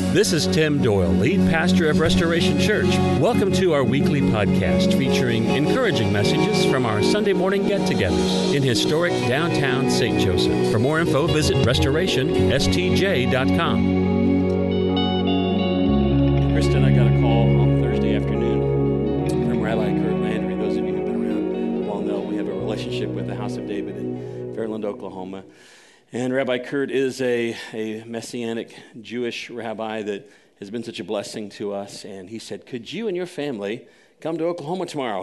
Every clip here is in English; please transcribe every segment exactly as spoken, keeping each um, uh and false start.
This is Tim Doyle, lead pastor of Restoration Church. Welcome to our weekly podcast featuring encouraging messages from our Sunday morning get-togethers in historic downtown Saint Joseph. For more info, visit restoration s t j dot com. Kristen, I got a call on Thursday afternoon from Rabbi Kurt Landry. Those of you who've been around well know we have a relationship with the House of David in Fairland, Oklahoma. And Rabbi Kurt is a, a Messianic Jewish rabbi that has been such a blessing to us. And he said, could you and your family come to Oklahoma tomorrow?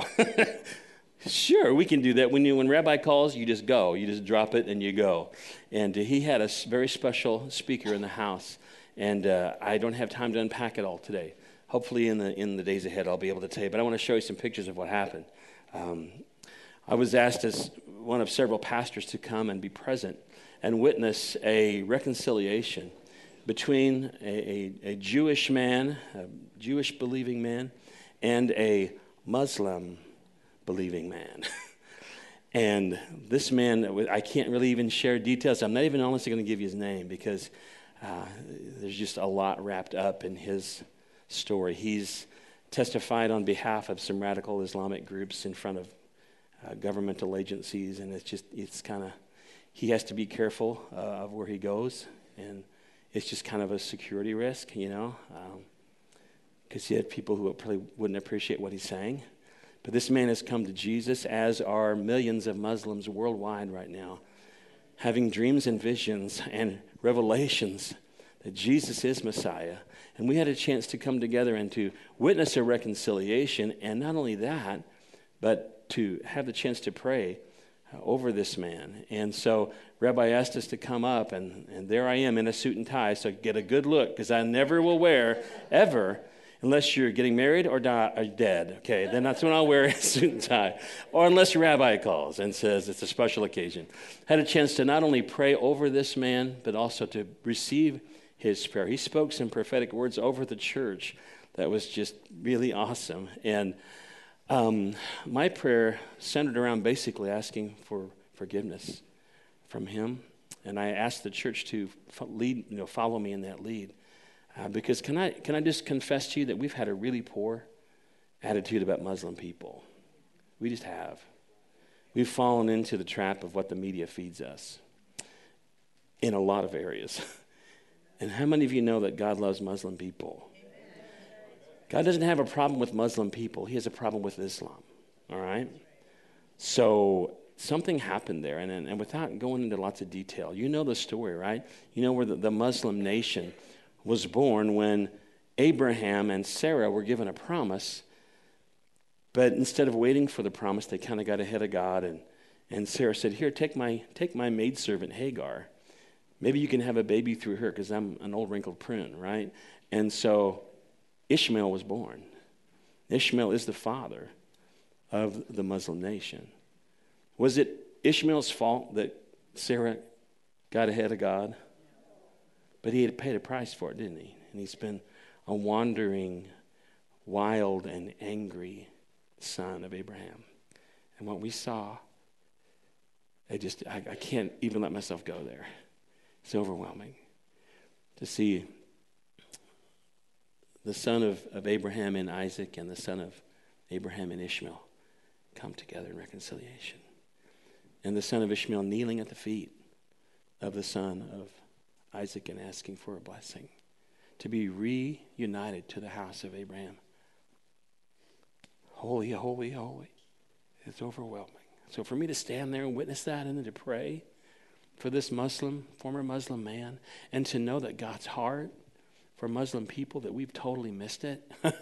Sure, we can do that. When you, when Rabbi calls, you just go. You just drop it and you go. And uh, he had a very special speaker in the house. And uh, I don't have time to unpack it all today. Hopefully in the in the days ahead I'll be able to tell you. But I want to show you some pictures of what happened. Um, I was asked as one of several pastors to come and be present and witness a reconciliation between a, a, a Jewish man, a Jewish believing man, and a Muslim believing man. And this man, I can't really even share details. I'm not even honestly going to give you his name because uh, there's just a lot wrapped up in his story. He's testified on behalf of some radical Islamic groups in front of uh, governmental agencies, and it's just, it's kind of, he has to be careful uh, of where he goes, and it's just kind of a security risk, you know, because um, he had people who probably wouldn't appreciate what he's saying. But this man has come to Jesus, as are millions of Muslims worldwide right now, having dreams and visions and revelations that Jesus is Messiah. And we had a chance to come together and to witness a reconciliation, and not only that, but to have the chance to pray over this man. And so Rabbi asked us to come up, and, and there I am in a suit and tie, so get a good look, because I never will wear, ever, unless you're getting married or, die, or dead, okay? Then that's when I'll wear a suit and tie. Or unless Rabbi calls and says it's a special occasion. Had a chance to not only pray over this man, but also to receive his prayer. He spoke some prophetic words over the church that was just really awesome. And Um, my prayer centered around basically asking for forgiveness from him, and I asked the church to lead, you know, follow me in that lead, uh, because can I can I just confess to you that we've had a really poor attitude about Muslim people. We just have. We've fallen into the trap of what the media feeds us in a lot of areas. And how many of you know that God loves Muslim people? God doesn't have a problem with Muslim people. He has a problem with Islam, all right? So something happened there, and, and without going into lots of detail, you know the story, right? You know where the, the Muslim nation was born when Abraham and Sarah were given a promise, but instead of waiting for the promise, they kind of got ahead of God, and, and Sarah said, here, take my, take my maidservant Hagar. Maybe you can have a baby through her because I'm an old wrinkled prune, right? And so Ishmael was born. Ishmael is the father of the Muslim nation. Was it Ishmael's fault that Sarah got ahead of God? But he had paid a price for it, didn't he? And he's been a wandering, wild, and angry son of Abraham. And what we saw, I just, I, I can't even let myself go there. It's overwhelming to see the son of, of Abraham and Isaac and the son of Abraham and Ishmael come together in reconciliation. And the son of Ishmael kneeling at the feet of the son of Isaac and asking for a blessing to be reunited to the house of Abraham. Holy, holy, holy. It's overwhelming. So for me to stand there and witness that and then to pray for this Muslim, former Muslim man, and to know that God's heart for Muslim people, that we've totally missed it.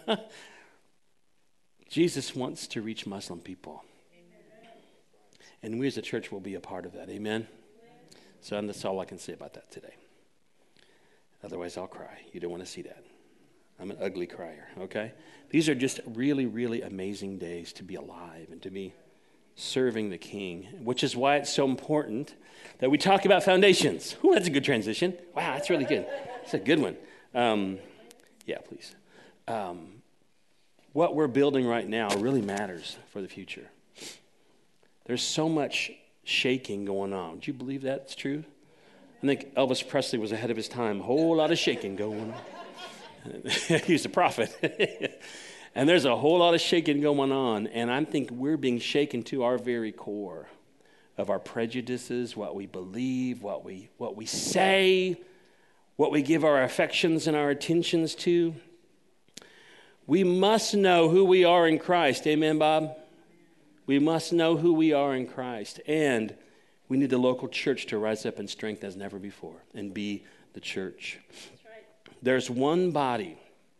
Jesus wants to reach Muslim people. Amen. And we as a church will be a part of that. Amen? Amen. So that's all I can say about that today. Otherwise, I'll cry. You don't want to see that. I'm an ugly crier, okay? These are just really, really amazing days to be alive and to be serving the King, which is why it's so important that we talk about foundations. Ooh, that's a good transition. Wow, that's really good. That's a good one. Um, yeah, please. Um, what we're building right now really matters for the future. There's so much shaking going on. Do you believe that's true? I think Elvis Presley was ahead of his time. A whole lot of shaking going on. He's a prophet. And there's a whole lot of shaking going on, and I think we're being shaken to our very core of our prejudices, what we believe, what we what we say, what we give our affections and our attentions to. We must know who we are in Christ. Amen, Bob? We must know who we are in Christ. And we need the local church to rise up in strength as never before and be the church. That's right. There's one body,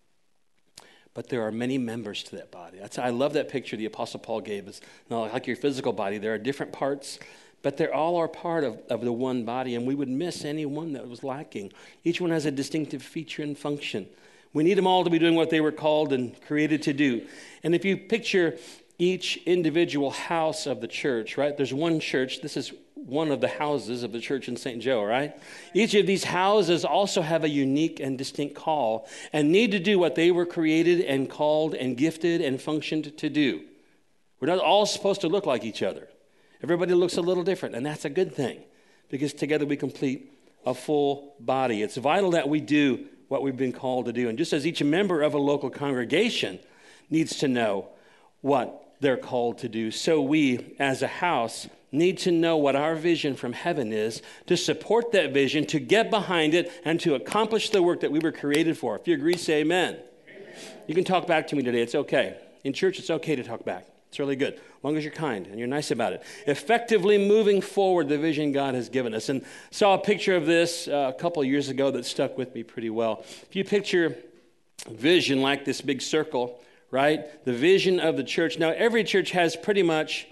but there are many members to that body. That's, I love that picture the Apostle Paul gave us. Now, like your physical body, there are different parts, but they all are part of, of the one body, and we would miss any one that was lacking. Each one has a distinctive feature and function. We need them all to be doing what they were called and created to do. And if you picture each individual house of the church, right? There's one church. This is one of the houses of the church in Saint Joe, right? Each of these houses also have a unique and distinct call and need to do what they were created and called and gifted and functioned to do. We're not all supposed to look like each other. Everybody looks a little different, and that's a good thing because together we complete a full body. It's vital that we do what we've been called to do. And just as each member of a local congregation needs to know what they're called to do, so we as a house need to know what our vision from heaven is, to support that vision, to get behind it, and to accomplish the work that we were created for. If you agree, say amen. Amen. You can talk back to me today. It's okay. In church, it's okay to talk back. It's really good, as long as you're kind and you're nice about it. Effectively moving forward the vision God has given us. And saw a picture of this uh, a couple of years ago that stuck with me pretty well. If you picture vision like this big circle, right? The vision of the church. Now, every church has pretty much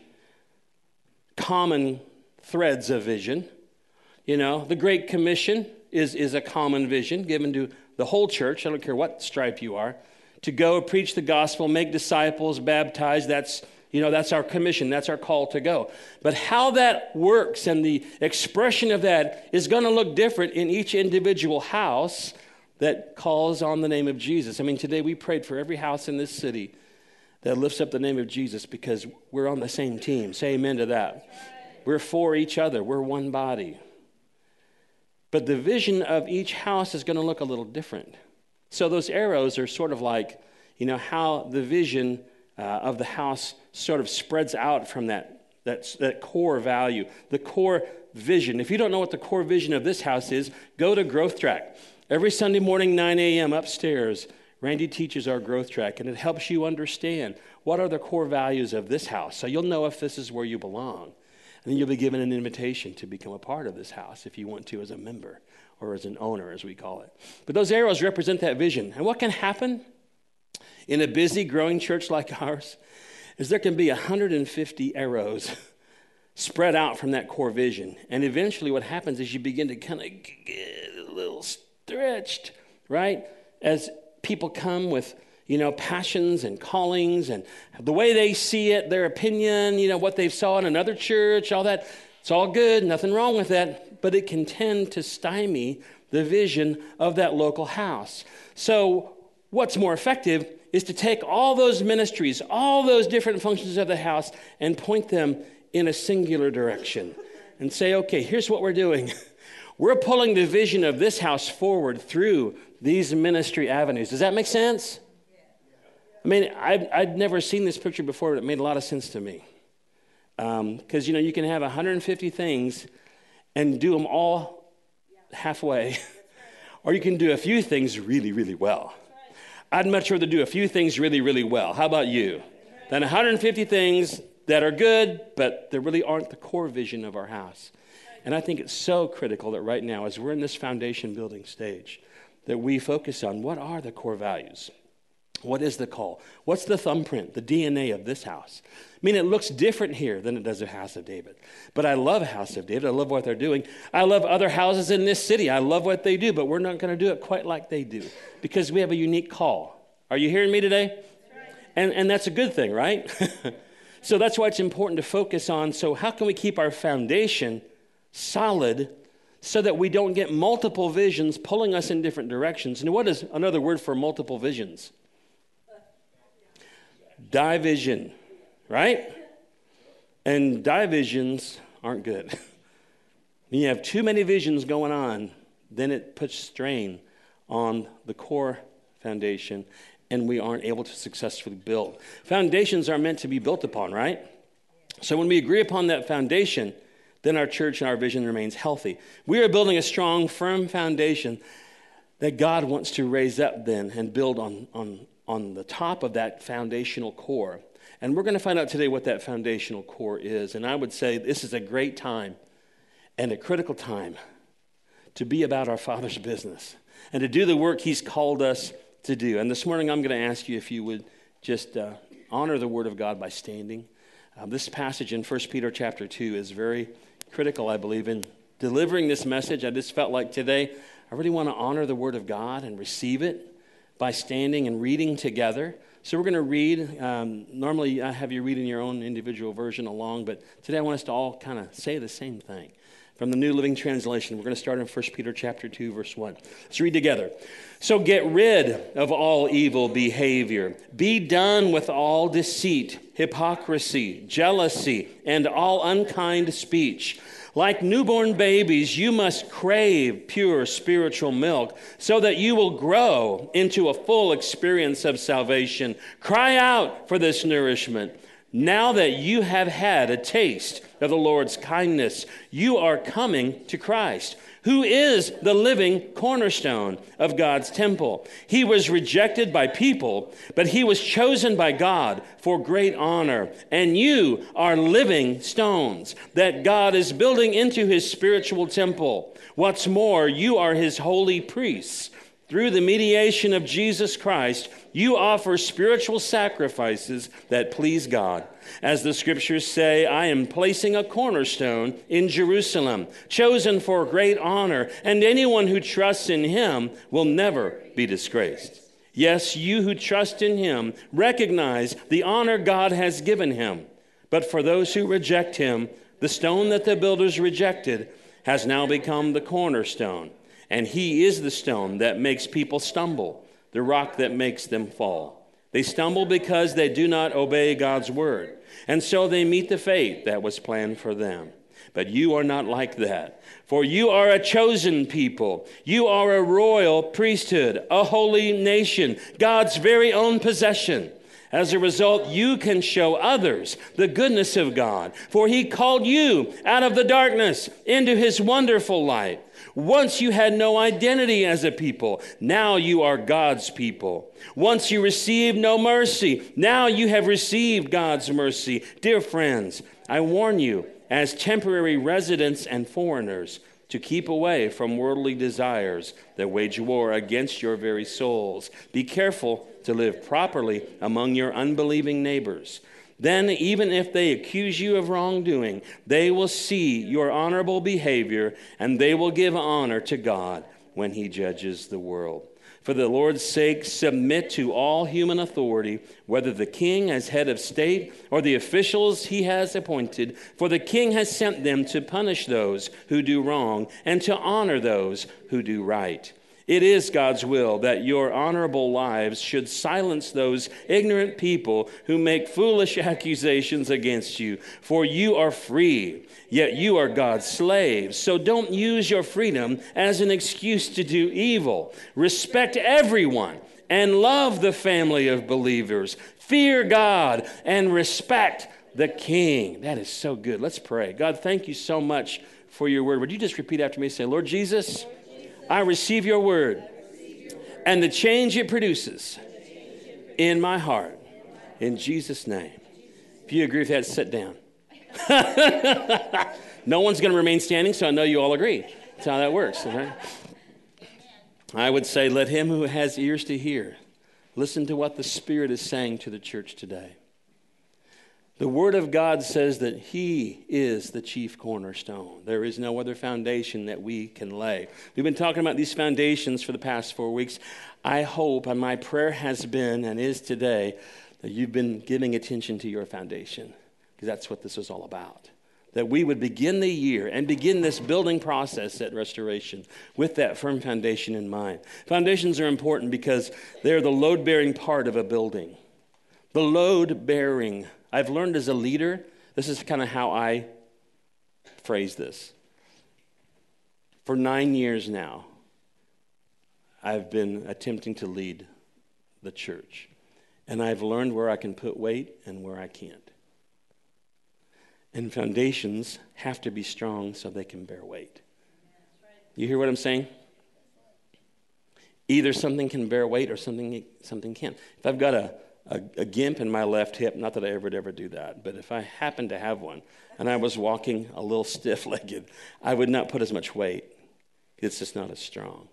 common threads of vision. You know, the Great Commission is, is a common vision given to the whole church. I don't care what stripe you are. To go preach the gospel, make disciples, baptize, that's, you know, that's our commission. That's our call to go. But how that works and the expression of that is going to look different in each individual house that calls on the name of Jesus. I mean, today we prayed for every house in this city that lifts up the name of Jesus because we're on the same team. Say amen to that. We're for each other. We're one body. But the vision of each house is going to look a little different. So those arrows are sort of like, you know, how the vision uh, of the house sort of spreads out from that, that, that core value, the core vision. If you don't know what the core vision of this house is, go to Growth Track. Every Sunday morning, nine a.m. upstairs, Randy teaches our Growth Track, and it helps you understand what are the core values of this house. So you'll know if this is where you belong. And then you'll be given an invitation to become a part of this house if you want to as a member or as an owner, as we call it. But those arrows represent that vision. And what can happen in a busy, growing church like ours is there can be one hundred fifty arrows spread out from that core vision. And eventually what happens is you begin to kind of get a little stretched, right? As people come with, you know, passions and callings and the way they see it, their opinion, you know, what they saw in another church, all that. It's all good, nothing wrong with that, but it can tend to stymie the vision of that local house. So what's more effective is to take all those ministries, all those different functions of the house, and point them in a singular direction and say, okay, here's what we're doing. We're pulling the vision of this house forward through these ministry avenues. Does that make sense? I mean, I'd, I'd never seen this picture before, but it made a lot of sense to me. Because, um, you know, you can have one hundred fifty things and do them all halfway. Or you can do a few things really, really well. I'd much rather do a few things really, really well. How about you? Than one hundred fifty things that are good, but they really aren't the core vision of our house. And I think it's so critical that right now, as we're in this foundation building stage, that we focus on what are the core values. What is the call? What's the thumbprint, the D N A of this house? I mean, it looks different here than it does at House of David. But I love House of David. I love what they're doing. I love other houses in this city. I love what they do, but we're not going to do it quite like they do because we have a unique call. Are you hearing me today? That's right. And, and that's a good thing, right? So that's why it's important to focus on, so how can we keep our foundation solid so that we don't get multiple visions pulling us in different directions? And what is another word for multiple visions? Division, right? And divisions aren't good. When you have too many visions going on, then it puts strain on the core foundation, and we aren't able to successfully build. Foundations are meant to be built upon, right? So when we agree upon that foundation, then our church and our vision remains healthy. We are building a strong, firm foundation that God wants to raise up then and build on, on, on the top of that foundational core. And we're going to find out today what that foundational core is. And I would say this is a great time and a critical time to be about our Father's business and to do the work He's called us to do. And this morning I'm going to ask you if you would just uh, honor the Word of God by standing. Um, this passage in First Peter chapter two is very critical, I believe, in delivering this message. I just felt like today I really want to honor the Word of God and receive it by standing and reading together. So we're going to read. Um, normally I have you read in your own individual version along, but today I want us to all kind of say the same thing. From the New Living Translation, we're going to start in First Peter chapter two, verse one. Let's read together. So get rid of all evil behavior. Be done with all deceit, hypocrisy, jealousy, and all unkind speech. Like newborn babies, you must crave pure spiritual milk so that you will grow into a full experience of salvation. Cry out for this nourishment. Now that you have had a taste of the Lord's kindness, you are coming to Christ, who is the living cornerstone of God's temple. He was rejected by people, but he was chosen by God for great honor. And you are living stones that God is building into his spiritual temple. What's more, you are his holy priests. Through the mediation of Jesus Christ, you offer spiritual sacrifices that please God. As the scriptures say, I am placing a cornerstone in Jerusalem, chosen for great honor, and anyone who trusts in him will never be disgraced. Yes, you who trust in him recognize the honor God has given him. But for those who reject him, the stone that the builders rejected has now become the cornerstone. And he is the stone that makes people stumble, the rock that makes them fall. They stumble because they do not obey God's word, and so they meet the fate that was planned for them. But you are not like that, for you are a chosen people. You are a royal priesthood, a holy nation, God's very own possession. As a result, you can show others the goodness of God, for he called you out of the darkness into his wonderful light. Once you had no identity as a people, now you are God's people. Once you received no mercy, now you have received God's mercy. Dear friends, I warn you, as temporary residents and foreigners, to keep away from worldly desires that wage war against your very souls. Be careful to live properly among your unbelieving neighbors. Then, even if they accuse you of wrongdoing, they will see your honorable behavior, and they will give honor to God when he judges the world. For the Lord's sake, submit to all human authority, whether the king as head of state or the officials he has appointed, for the king has sent them to punish those who do wrong and to honor those who do right. It is God's will that your honorable lives should silence those ignorant people who make foolish accusations against you. For you are free, yet you are God's slaves. So don't use your freedom as an excuse to do evil. Respect everyone and love the family of believers. Fear God and respect the King. That is so good. Let's pray. God, thank you so much for your word. Would you just repeat after me? Say, Lord Jesus, I receive your word and the change it produces in my heart. In Jesus' name. If you agree with that, sit down. No one's going to remain standing, so I know you all agree. That's how that works. Right? I would say, let him who has ears to hear listen to what the Spirit is saying to the church today. The Word of God says that he is the chief cornerstone. There is no other foundation that we can lay. We've been talking about these foundations for the past four weeks. I hope, and my prayer has been and is today, that you've been giving attention to your foundation, because that's what this is all about. That we would begin the year and begin this building process at Restoration with that firm foundation in mind. Foundations are important because they're the load-bearing part of a building. The load-bearing. I've learned as a leader, this is kind of how I phrase this. For nine years now, I've been attempting to lead the church. And I've learned where I can put weight and where I can't. And foundations have to be strong so they can bear weight. You hear what I'm saying? Either something can bear weight or something something can't. If I've got a, a, a gimp in my left hip, not that I ever would ever do that, but if I happen to have one and I was walking a little stiff-legged, I would not put as much weight. It's just not as strong.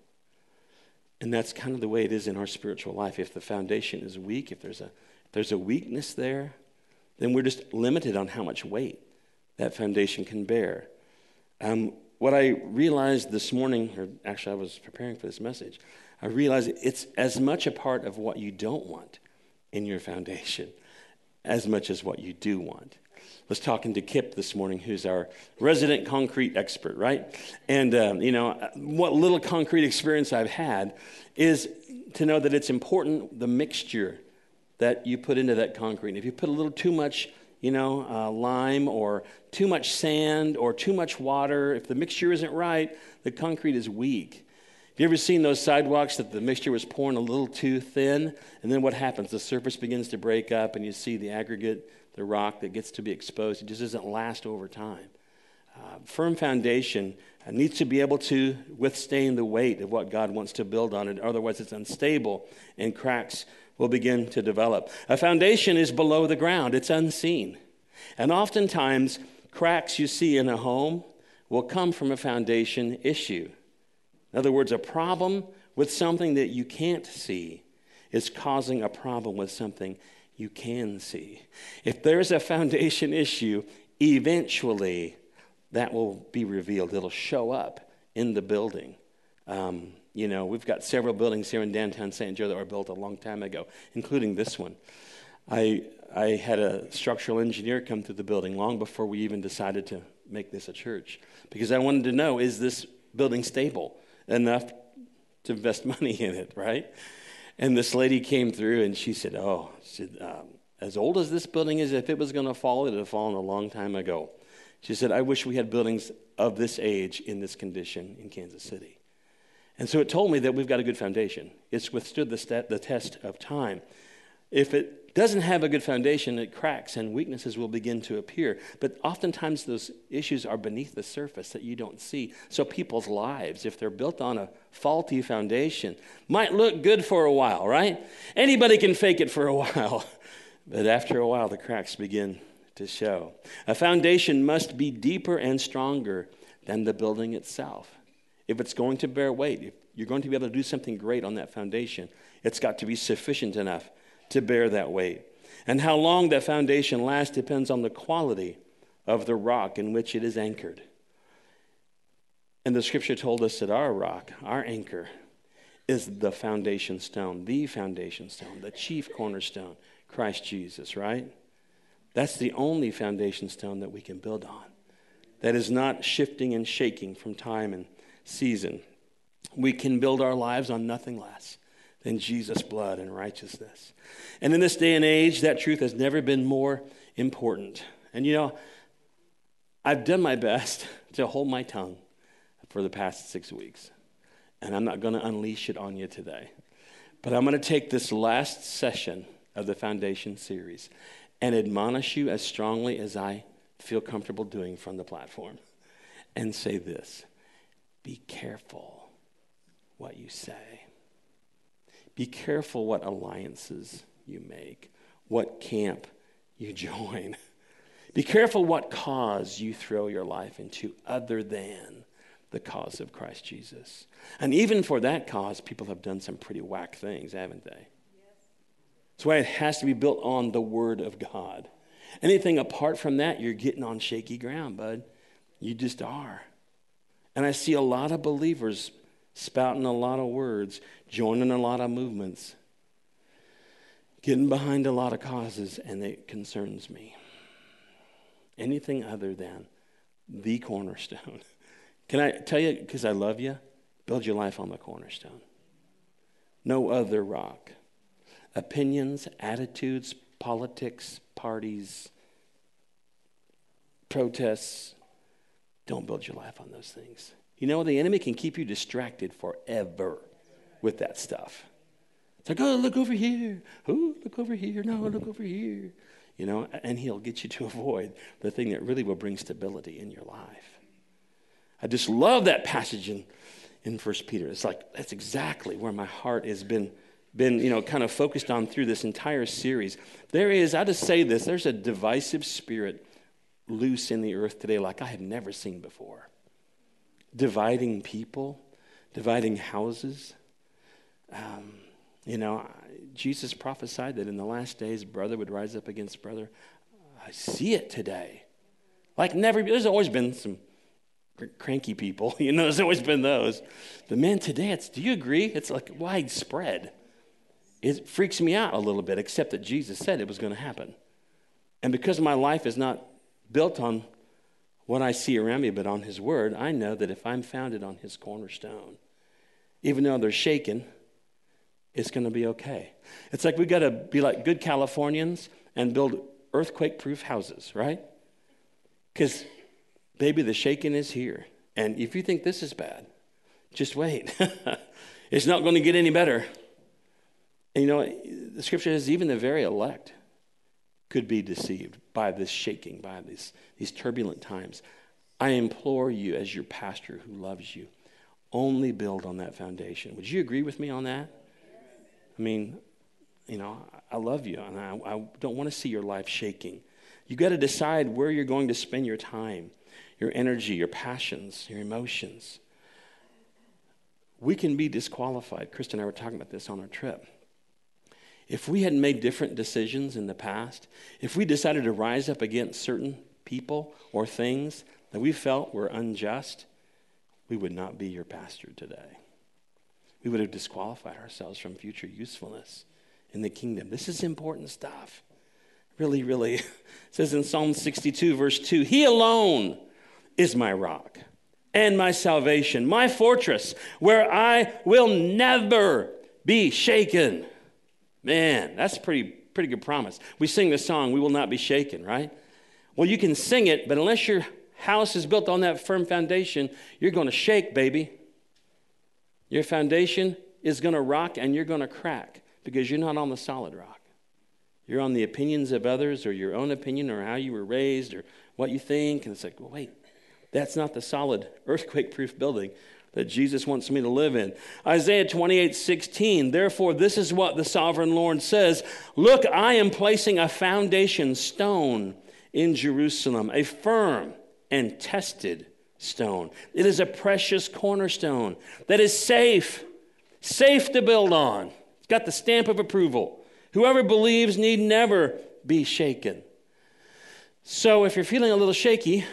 And that's kind of the way it is in our spiritual life. If the foundation is weak, if there's a if there's a weakness there, then we're just limited on how much weight that foundation can bear. Um, what I realized this morning, or actually I was preparing for this message, I realized it's as much a part of what you don't want in your foundation as much as what you do want. I was talking to Kip this morning, who's our resident concrete expert, right? And, um, you know, what little concrete experience I've had is to know that it's important, the mixture that you put into that concrete. If you put a little too much, you know, uh, lime or too much sand or too much water, if the mixture isn't right, the concrete is weak. Have you ever seen those sidewalks that the mixture was pouring a little too thin? And then what happens? The surface begins to break up and you see the aggregate, the rock that gets to be exposed. It just doesn't last over time. Uh, firm foundation uh, needs to be able to withstand the weight of what God wants to build on it. Otherwise, it's unstable and cracks will begin to develop. A foundation is below the ground. It's unseen. And oftentimes, cracks you see in a home will come from a foundation issue. In other words, a problem with something that you can't see is causing a problem with something you can see. If there's a foundation issue, eventually that will be revealed. It'll show up in the building. Um, you know, we've got several buildings here in downtown Saint Joe that were built a long time ago, including this one. I I had a structural engineer come through the building long before we even decided to make this a church, because I wanted to know, is this building stable enough to invest money in it, right? And this lady came through and she said, oh, she said, um, as old as this building is, if it was going to fall, it would have fallen a long time ago. She said, I wish we had buildings of this age in this condition in Kansas City. And so it told me that we've got a good foundation. It's withstood the, st- the test of time. If it doesn't have a good foundation, it cracks and weaknesses will begin to appear. But oftentimes those issues are beneath the surface that you don't see. So people's lives, if they're built on a faulty foundation, might look good for a while, right? Anybody can fake it for a while. But after a while, the cracks begin to show. A foundation must be deeper and stronger than the building itself. If it's going to bear weight, if you're going to be able to do something great on that foundation, it's got to be sufficient enough to bear that weight. And how long that foundation lasts depends on the quality of the rock in which it is anchored. And the scripture told us that our rock, our anchor, is the foundation stone, the foundation stone, the chief cornerstone, Christ Jesus, right? That's the only foundation stone that we can build on, that is not shifting and shaking from time and season. We can build our lives on nothing less than Jesus' blood and righteousness. And in this day and age, that truth has never been more important. And you know, I've done my best to hold my tongue for the past six weeks. And I'm not going to unleash it on you today. But I'm going to take this last session of the Foundation series and admonish you as strongly as I feel comfortable doing from the platform and say this: be careful what you say. Be careful what alliances you make, what camp you join. Be careful what cause you throw your life into other than the cause of Christ Jesus. And even for that cause, people have done some pretty whack things, haven't they? Yes. That's why it has to be built on the Word of God. Anything apart from that, you're getting on shaky ground, bud. You just are. And I see a lot of believers spouting a lot of words, joining a lot of movements, getting behind a lot of causes, and it concerns me. Anything other than the cornerstone. Can I tell you, because I love you, build your life on the cornerstone. No other rock. Opinions, attitudes, politics, parties, protests, don't build your life on those things. You know, the enemy can keep you distracted forever with that stuff. It's like, oh, look over here. Oh, look over here. No, look over here. You know, and he'll get you to avoid the thing that really will bring stability in your life. I just love that passage in, in First Peter. It's like, that's exactly where my heart has been, been, you know, kind of focused on through this entire series. There is, I just say this, there's a divisive spirit loose in the earth today like I have never seen before. Dividing people, dividing houses. Um, you know, Jesus prophesied that in the last days, brother would rise up against brother. I see it today. Like never, there's always been some cranky people, you know, there's always been those. But man, today, it's, do you agree? It's like widespread. It freaks me out a little bit, except that Jesus said it was going to happen. And because my life is not built on what I see around me, but on his word, I know that if I'm founded on his cornerstone, even though they're shaken, it's going to be okay. It's like we got to be like good Californians and build earthquake-proof houses, right? Because, baby, the shaking is here. And if you think this is bad, just wait. It's not going to get any better. And you know, the scripture says even the very elect could be deceived by this shaking, by these, these turbulent times. I implore you as your pastor who loves you, only build on that foundation. Would you agree with me on that? I mean, you know, I love you, and I, I don't want to see your life shaking. You got to decide where you're going to spend your time, your energy, your passions, your emotions. We can be disqualified. Krista and I were talking about this on our trip. If we had made different decisions in the past, if we decided to rise up against certain people or things that we felt were unjust, we would not be your pastor today. We would have disqualified ourselves from future usefulness in the kingdom. This is important stuff. Really, really. It says in Psalm sixty-two, verse two, he alone is my rock and my salvation, my fortress, where I will never be shaken. Man, that's pretty pretty good promise. We sing the song, we will not be shaken, right? Well, you can sing it, but unless your house is built on that firm foundation, you're going to shake, baby. Your foundation is going to rock and you're going to crack because you're not on the solid rock. You're on the opinions of others or your own opinion or how you were raised or what you think. And it's like, well, wait, that's not the solid earthquake-proof building that Jesus wants me to live in. Isaiah twenty-eight sixteen, therefore this is what the sovereign Lord says, look, I am placing a foundation stone in Jerusalem, a firm and tested stone. It is a precious cornerstone that is safe, safe to build on. It's got the stamp of approval. Whoever believes need never be shaken. So if you're feeling a little shaky,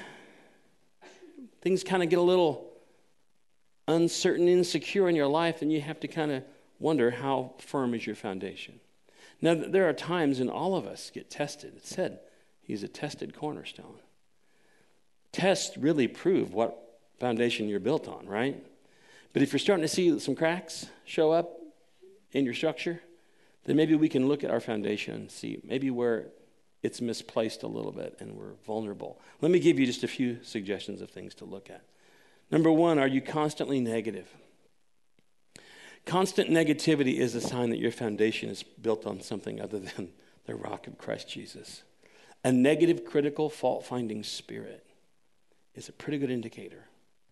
things kind of get a little uncertain, insecure in your life, then you have to kind of wonder how firm is your foundation. Now, there are times when all of us get tested. It said he's a tested cornerstone. Tests really prove what foundation you're built on, right? But if you're starting to see some cracks show up in your structure, then maybe we can look at our foundation and see maybe where it's misplaced a little bit and we're vulnerable. Let me give you just a few suggestions of things to look at. Number one, are you constantly negative? Constant negativity is a sign that your foundation is built on something other than the rock of Christ Jesus. A negative, critical, fault-finding spirit is a pretty good indicator.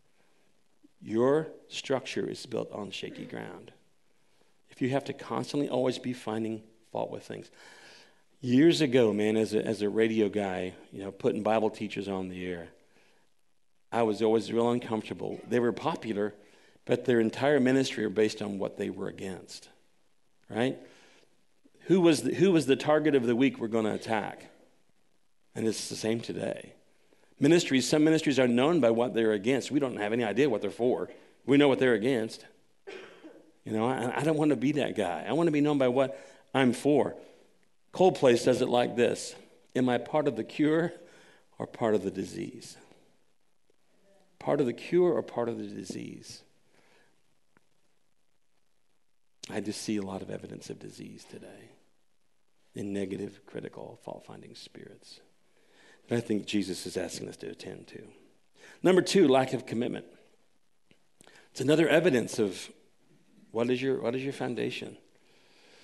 Your structure is built on shaky ground. If you have to constantly always be finding fault with things. Years ago, man, as a, as a radio guy, you know, putting Bible teachers on the air, I was always real uncomfortable. They were popular, but their entire ministry are based on what they were against, right? Who was the, who was the target of the week we're going to attack? And it's the same today. Ministries, some ministries are known by what they're against. We don't have any idea what they're for. We know what they're against. You know, I, I don't want to be that guy. I want to be known by what I'm for. Coldplay says it like this: am I part of the cure or part of the disease? Part of the cure or part of the disease? I just see a lot of evidence of disease today in negative, critical, fault-finding spirits that I think Jesus is asking us to attend to. Number two, lack of commitment. It's another evidence of what is your what is your foundation.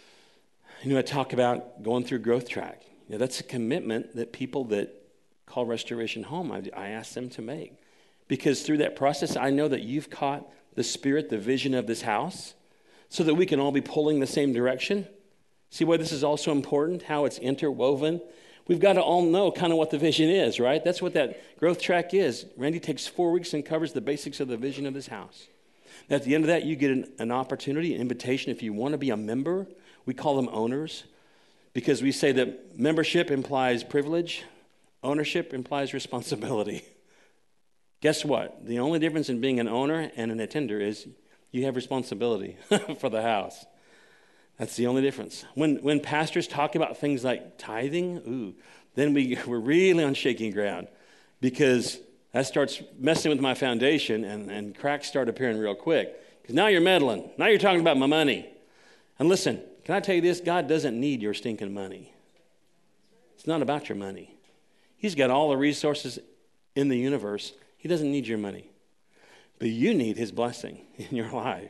You know, I talk about going through Growth Track. You know, that's a commitment that people that call Restoration home, I, I ask them to make. Because through that process, I know that you've caught the spirit, the vision of this house, so that we can all be pulling the same direction. See why this is also important, how it's interwoven? We've got to all know kind of what the vision is, right? That's what that Growth Track is. Randy takes four weeks and covers the basics of the vision of this house. And at the end of that, you get an, an opportunity, an invitation. If you want to be a member, we call them owners, because we say that membership implies privilege, ownership implies responsibility. Guess what? The only difference in being an owner and an attender is you have responsibility for the house. That's the only difference. When when pastors talk about things like tithing, ooh, then we, we're really on shaky ground, because that starts messing with my foundation, and, and cracks start appearing real quick. Because now you're meddling. Now you're talking about my money. And listen, can I tell you this? God doesn't need your stinking money. It's not about your money. He's got all the resources in the universe. He doesn't need your money. But you need his blessing in your life.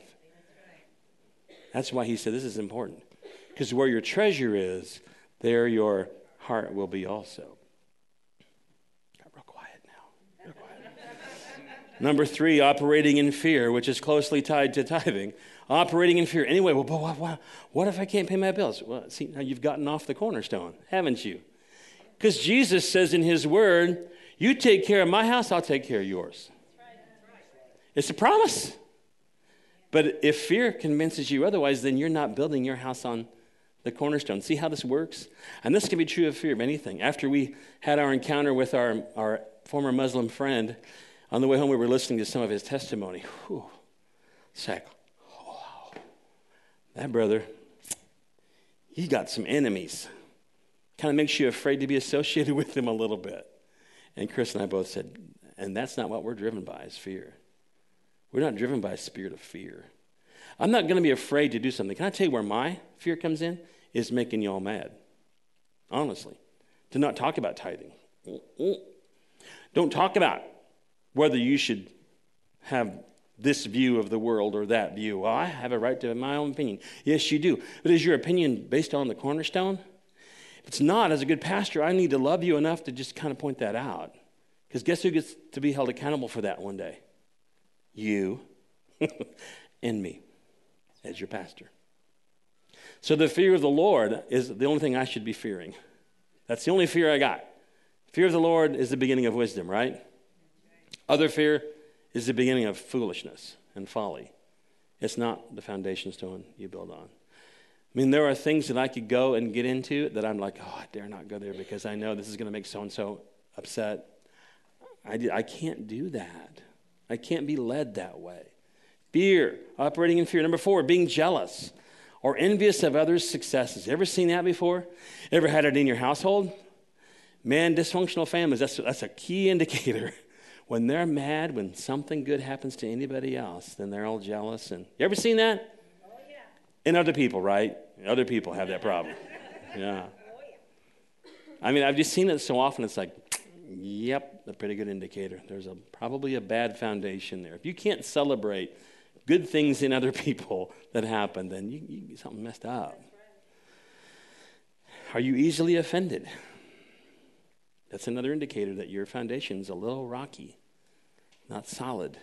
That's why he said this is important. Because where your treasure is, there your heart will be also. Got real quiet now. Real quiet. Number three, operating in fear, which is closely tied to tithing. Operating in fear. Anyway, well, what, what, what if I can't pay my bills? Well, see, now you've gotten off the cornerstone, haven't you? Because Jesus says in his word, you take care of my house, I'll take care of yours. It's a promise. But if fear convinces you otherwise, then you're not building your house on the cornerstone. See how this works? And this can be true of fear of anything. After we had our encounter with our, our former Muslim friend, on the way home we were listening to some of his testimony. Whew. It's like, wow, that brother, he got some enemies. Kind of makes you afraid to be associated with him a little bit. And Chris and I both said, and that's not what we're driven by, is fear. We're not driven by a spirit of fear. I'm not going to be afraid to do something. Can I tell you where my fear comes in? Is making you all mad. Honestly. To not talk about tithing. Don't talk about whether you should have this view of the world or that view. Well, I have a right to my own opinion. Yes, you do. But is your opinion based on the cornerstone? If it's not, as a good pastor, I need to love you enough to just kind of point that out. Because guess who gets to be held accountable for that one day? You and me as your pastor. So the fear of the Lord is the only thing I should be fearing. That's the only fear I got. Fear of the Lord is the beginning of wisdom, right? Other fear is the beginning of foolishness and folly. It's not the foundation stone you build on. I mean, there are things that I could go and get into that I'm like, oh, I dare not go there because I know this is going to make so-and-so upset. I, I can't do that. I can't be led that way. Fear, operating in fear. Number four, being jealous or envious of others' successes. Ever seen that before? Ever had it in your household? Man, dysfunctional families, that's, that's a key indicator. When they're mad, when something good happens to anybody else, then they're all jealous. And you ever seen that? Oh, yeah. In other people, right? Other people have that problem. Yeah. Oh, yeah. I mean, I've just seen it so often, it's like, yep, a pretty good indicator. There's a probably a bad foundation there. If you can't celebrate good things in other people that happen, then you, you get something messed up. Are you easily offended? That's another indicator that your foundation's a little rocky, not solid.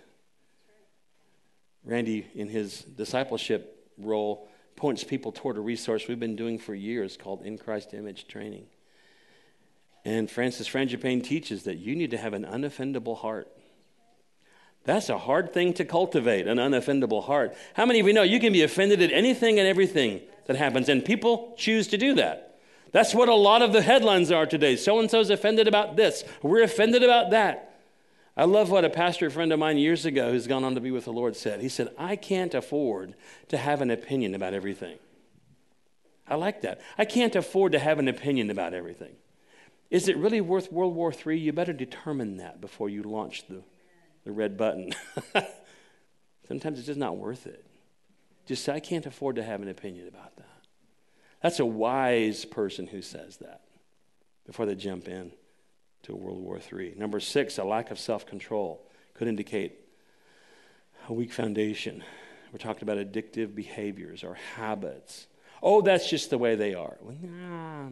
Randy, in his discipleship role, points people toward a resource we've been doing for years called In Christ Image Training. And Francis Frangipane teaches that you need to have an unoffendable heart. That's a hard thing to cultivate, an unoffendable heart. How many of you know you can be offended at anything and everything that happens, and people choose to do that? That's what a lot of the headlines are today. So-and-so's offended about this. We're offended about that. I love what a pastor friend of mine years ago who's gone on to be with the Lord said. He said, I can't afford to have an opinion about everything. I like that. I can't afford to have an opinion about everything. Is it really worth World War Three? You better determine that before you launch the, the red button. Sometimes it's just not worth it. Just say, I can't afford to have an opinion about that. That's a wise person who says that before they jump in to World War Three. Number six, a lack of self-control could indicate a weak foundation. We're talking about addictive behaviors or habits Oh, that's just the way they are. Well, nah,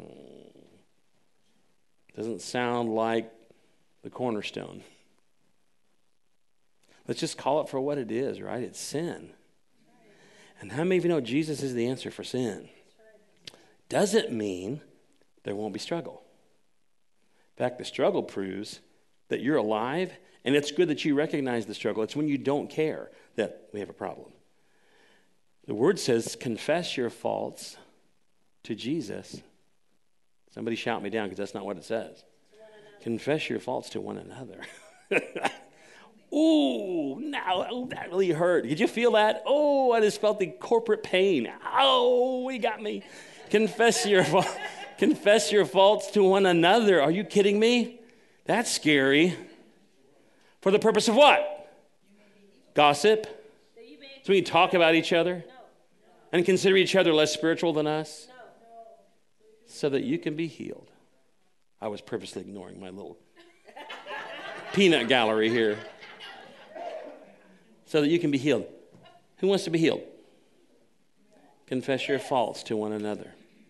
doesn't sound like the cornerstone. Let's just call it for what it is, right? It's sin. And how many of you know Jesus is the answer for sin? Doesn't mean there won't be struggle. In fact, the struggle proves that you're alive, and it's good that you recognize the struggle. It's when you don't care that we have a problem. The word says, confess your faults to Jesus. Somebody shout me down because that's not what it says. Confess your faults to one another. Ooh, now oh, that really hurt. Did you feel that? Oh, I just felt the corporate pain. Oh, he got me. Confess your confess your faults to one another. Are you kidding me? That's scary. For the purpose of what? Gossip. So we talk about each other and consider each other less spiritual than us, so that you can be healed. I was purposely ignoring my little peanut gallery here. So that you can be healed. Who wants to be healed? Confess your faults to one another.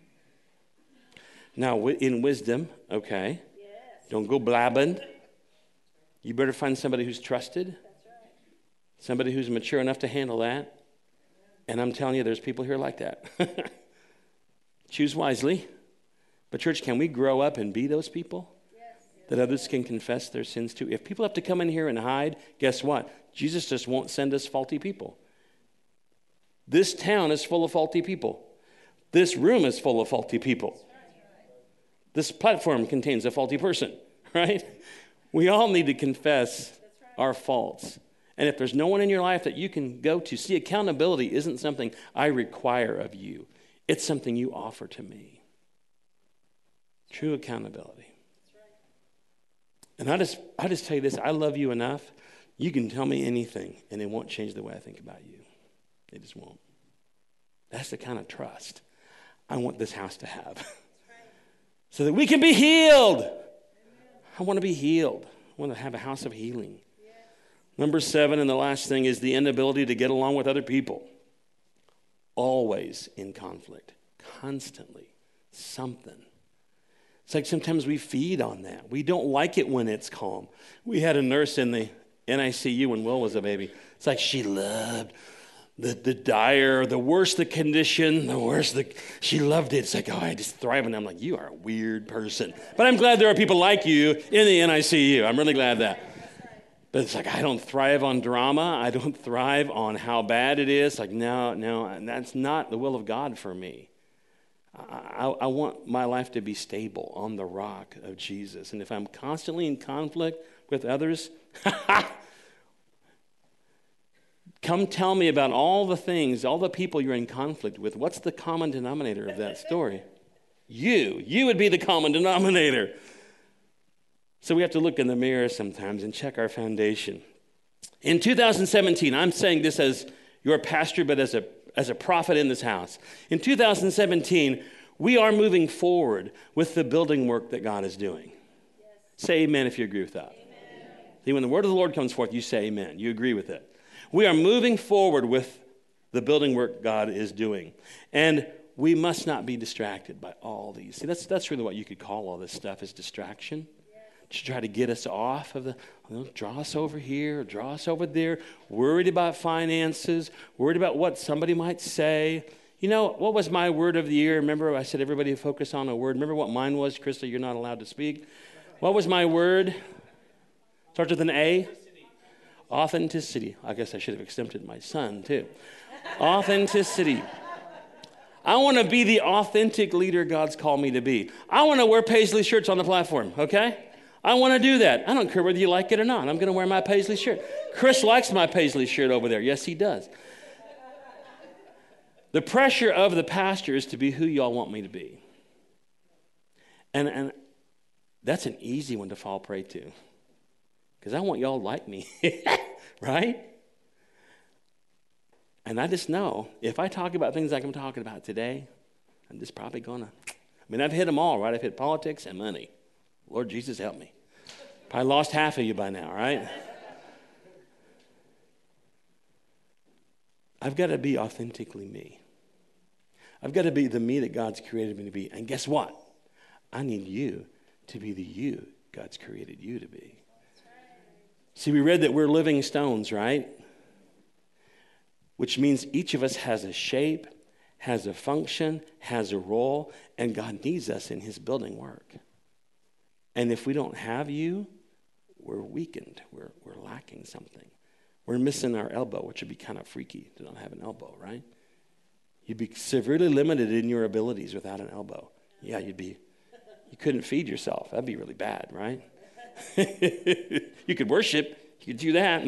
Now, in wisdom, okay, don't go blabbing. You better find somebody who's trusted, somebody who's mature enough to handle that. And I'm telling you, there's people here like that. Choose wisely. But church, can we grow up and be those people that others can confess their sins to? If people have to come in here and hide, guess what? Jesus just won't send us faulty people. This town is full of faulty people. This room is full of faulty people. This platform contains a faulty person, right? We all need to confess our faults. And if there's no one in your life that you can go to, see, accountability isn't something I require of you. It's something you offer to me. True accountability. And I just, I just tell you this, I love you enough. You can tell me anything, and it won't change the way I think about you. It just won't. That's the kind of trust I want this house to have. So that we can be healed. I want to be healed. I want to have a house of healing. Number seven, and the last thing, is the inability to get along with other people. Always in conflict. Constantly. Something. It's like sometimes we feed on that. We don't like it when it's calm. We had a nurse in the N I C U when Will was a baby. It's like she loved the, the dire, the worse the condition, the worse the, she loved it. It's like, oh, I just thrive. And I'm like, you are a weird person. But I'm glad there are people like you in the N I C U. I'm really glad that. But it's like, I don't thrive on drama. I don't thrive on how bad it is. Like, no, no, that's not the will of God for me. I, I want my life to be stable on the rock of Jesus. And if I'm constantly in conflict with others, come tell me about all the things, all the people you're in conflict with. What's the common denominator of that story? You. You would be the common denominator. So we have to look in the mirror sometimes and check our foundation. In two thousand seventeen, I'm saying this as your pastor, but as a as a prophet in this house. In two thousand seventeen, we are moving forward with the building work that God is doing. Yes. Say amen if you agree with that. Amen. See, when the word of the Lord comes forth, you say amen. You agree with it. We are moving forward with the building work God is doing. And we must not be distracted by all these. See, that's, that's really what you could call all this stuff, is distraction. To try to get us off of the, you know, draw us over here, draw us over there, worried about finances, worried about what somebody might say. You know, what was my word of the year? Remember, I said everybody focus on a word. Remember what mine was? Crystal, you're not allowed to speak. What was my word? Starts with an A? Authenticity. I guess I should have exempted my son, too. Authenticity. I want to be the authentic leader God's called me to be. I want to wear paisley shirts on the platform, okay? I want to do that. I don't care whether you like it or not. I'm going to wear my paisley shirt. Chris likes my paisley shirt over there. Yes, he does. The pressure of the pastor is to be who y'all want me to be. And, and that's an easy one to fall prey to. Because I want y'all to like me. Right? And I just know, if I talk about things like I'm talking about today, I'm just probably going to. I mean, I've hit them all, right? I've hit politics and money. Lord Jesus, help me. Probably lost half of you by now, right? I've got to be authentically me. I've got to be the me that God's created me to be. And guess what? I need you to be the you God's created you to be. See, we read that we're living stones, right? Which means each of us has a shape, has a function, has a role, and God needs us in his building work. And if we don't have you, we're weakened. We're, we're lacking something. We're missing our elbow, which would be kind of freaky to not have an elbow, right? You'd be severely limited in your abilities without an elbow. Yeah, you'd be, you couldn't feed yourself. That'd be really bad, right? You could worship. You could do that.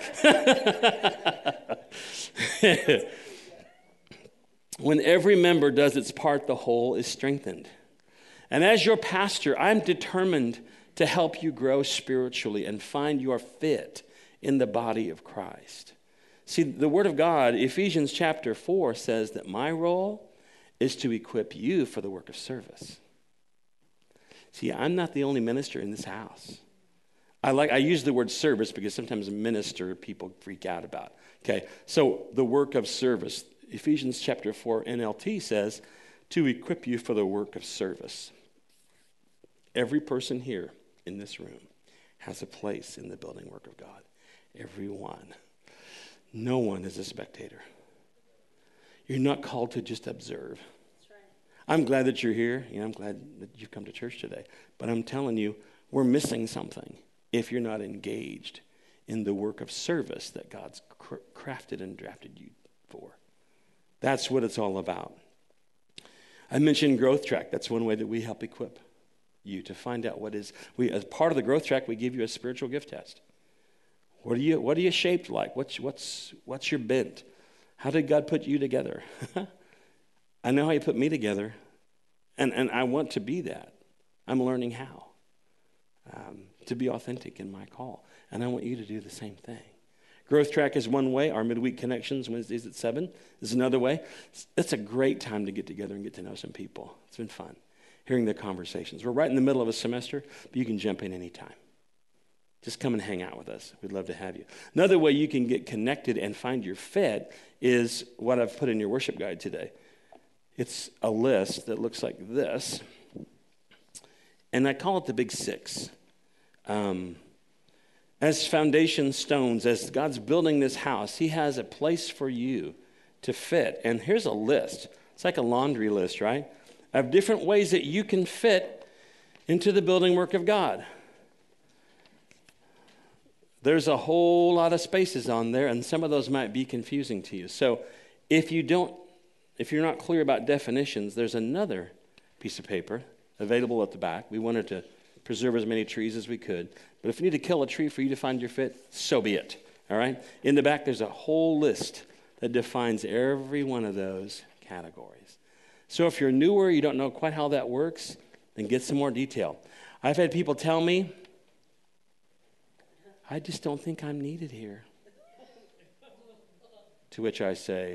When every member does its part, the whole is strengthened. And as your pastor, I'm determined to help you grow spiritually and find your fit in the body of Christ. See, the Word of God, Ephesians chapter four, says that my role is to equip you for the work of service. See, I'm not the only minister in this house. I like I use the word service because sometimes minister people freak out about. Okay, so the work of service. Ephesians chapter four N L T says to equip you for the work of service. Every person here in this room has a place in the building work of God. Everyone. No one is a spectator. You're not called to just observe. That's right. I'm glad that you're here. You know, I'm glad that you've come to church today. But I'm telling you, we're missing something if you're not engaged in the work of service that God's cr- crafted and drafted you for. That's what it's all about. I mentioned Growth Track. That's one way that we help equip you to find out what is. We, as part of the Growth Track, we give you a spiritual gift test. What are you, what are you shaped like? What's, what's, what's your bent? How did God put you together? I know how he put me together, and, and I want to be that. I'm learning how um, to be authentic in my call, and I want you to do the same thing. Growth Track is one way. Our midweek connections, Wednesdays at seven, is another way. It's a great time to get together and get to know some people. It's been fun hearing the conversations. We're right in the middle of a semester, but you can jump in anytime. Just come and hang out with us. We'd love to have you. Another way you can get connected and find your fit is what I've put in your worship guide today. It's a list that looks like this, and I call it the Big Six. Um, as foundation stones, as God's building this house, he has a place for you to fit. And here's a list. It's like a laundry list, right? Of different ways that you can fit into the building work of God. There's a whole lot of spaces on there, and some of those might be confusing to you. So if you don't, if you're not clear about definitions, there's another piece of paper available at the back. We wanted to preserve as many trees as we could. But if you need to kill a tree for you to find your fit, so be it. All right? In the back, there's a whole list that defines every one of those categories. So if you're newer, you don't know quite how that works, then get some more detail. I've had people tell me, I just don't think I'm needed here. To which I say,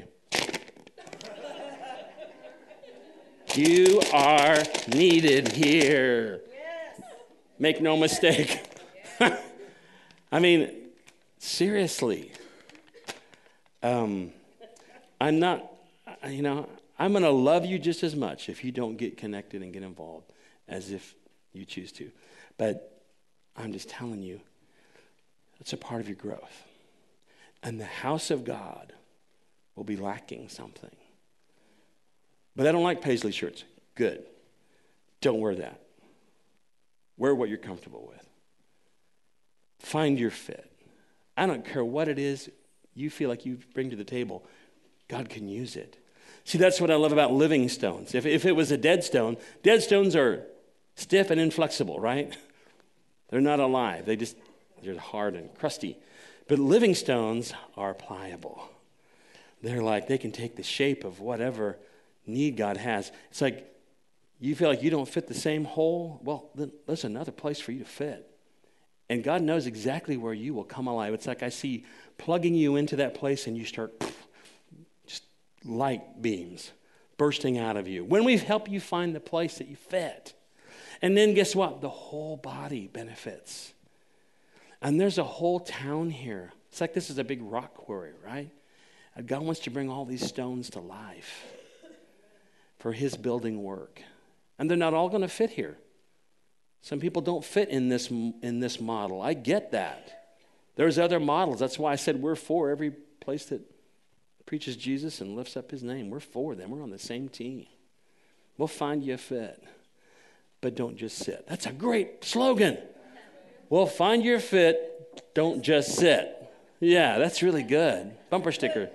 you are needed here. Yes. Make no mistake. I mean, seriously. Um, I'm not, you know, I'm going to love you just as much if you don't get connected and get involved as if you choose to. But I'm just telling you, it's a part of your growth. And the house of God will be lacking something. But I don't like paisley shirts. Good. Don't wear that. Wear what you're comfortable with. Find your fit. I don't care what it is you feel like you bring to the table. God can use it. See, that's what I love about living stones. If, if it was a dead stone, dead stones are stiff and inflexible, right? They're not alive. They just... They're hard and crusty. But living stones are pliable. They're like, they can take the shape of whatever need God has. It's like, you feel like you don't fit the same hole? Well, then there's another place for you to fit. And God knows exactly where you will come alive. It's like I see plugging you into that place and you start pff, just light beams bursting out of you. When we help you find the place that you fit. And then guess what? The whole body benefits. And there's a whole town here. It's like this is a big rock quarry, right? And God wants to bring all these stones to life. for his building work. And they're not all going to fit here. Some people don't fit in this in this model. I get that. There's other models. That's why I said we're for every place that preaches Jesus and lifts up his name. We're for them. We're on the same team. We'll find you a fit. But don't just sit. That's a great slogan. We'll find your fit. Don't just sit. Yeah, that's really good. Bumper sticker.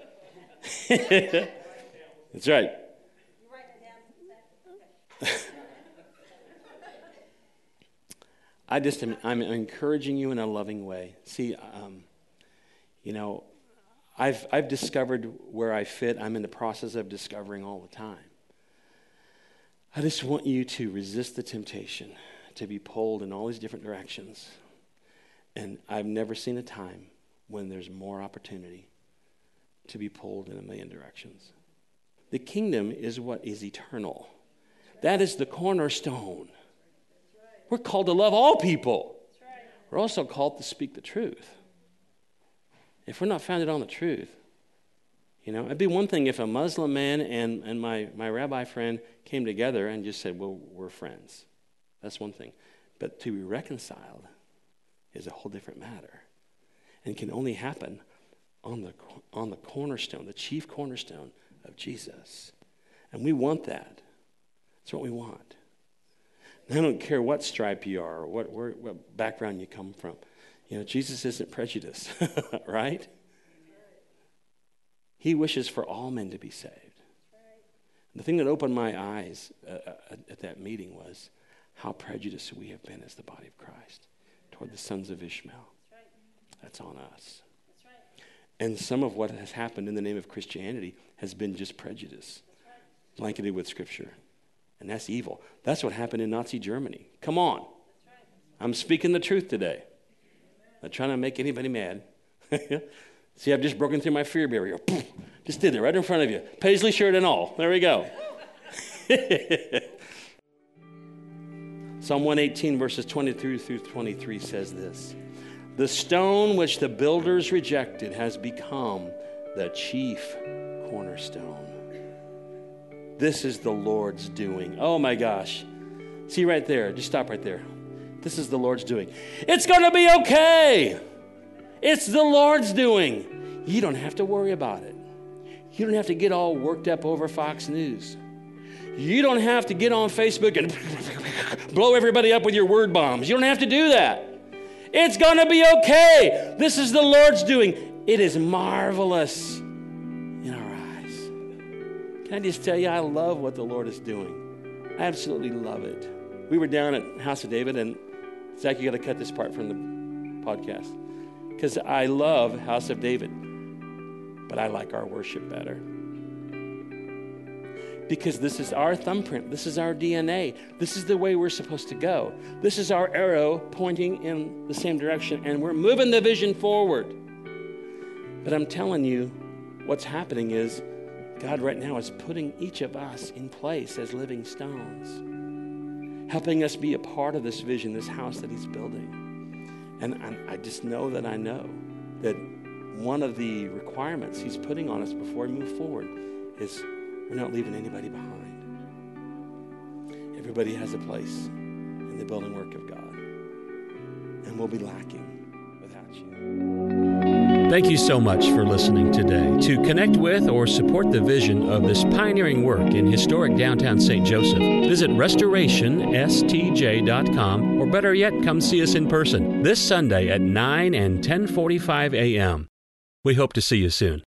That's right. I just am, I'm encouraging you in a loving way. See, um, you know, I've I've discovered where I fit. I'm in the process of discovering all the time. I just want you to resist the temptation to be pulled in all these different directions. And I've never seen a time when there's more opportunity to be pulled in a million directions. The kingdom is what is eternal. That is the cornerstone. We're called to love all people. We're also called to speak the truth. If we're not founded on the truth, you know, it'd be one thing if a Muslim man and, and my, my rabbi friend came together and just said, well, we're friends. That's one thing. But to be reconciled is a whole different matter. And can only happen on the on the cornerstone, the chief cornerstone of Jesus. And we want that. That's what we want. I don't care what stripe you are or what, where, what background you come from. You know, Jesus isn't prejudiced, right? He wishes for all men to be saved. The thing that opened my eyes uh, at that meeting was how prejudiced we have been as the body of Christ toward the sons of Ishmael. That's on us. And some of what has happened in the name of Christianity has been just prejudice, blanketed with Scripture. And that's evil. That's what happened in Nazi Germany. Come on. I'm speaking the truth today. Not trying to make anybody mad. See, I've just broken through my fear barrier. Just did it right in front of you. Paisley shirt and all. There we go. Psalm one eighteen, verses twenty-two through twenty-three says this. The stone which the builders rejected has become the chief cornerstone. This is the Lord's doing. Oh my gosh. See right there. Just stop right there. This is the Lord's doing. It's going to be okay. It's the Lord's doing. You don't have to worry about it. You don't have to get all worked up over Fox News. You don't have to get on Facebook and blow everybody up with your word bombs. You don't have to do that. It's going to be okay. This is the Lord's doing. It is marvelous in our eyes. Can I just tell you, I love what the Lord is doing. I absolutely love it. We were down at House of David, and Zach, you got to cut this part from the podcast. Because I love House of David, but I like our worship better. Because this is our thumbprint. This is our D N A. This is the way we're supposed to go. This is our arrow pointing in the same direction, and we're moving the vision forward. But I'm telling you, what's happening is God right now is putting each of us in place as living stones, helping us be a part of this vision, this house that he's building. And I just know that I know that one of the requirements he's putting on us before we move forward is we're not leaving anybody behind. Everybody has a place in the building work of God. And we'll be lacking without you. Thank you so much for listening today. To connect with or support the vision of this pioneering work in historic downtown Saint Joseph, visit restoration s t j dot com, or better yet, come see us in person this Sunday at nine and ten forty-five a.m. We hope to see you soon.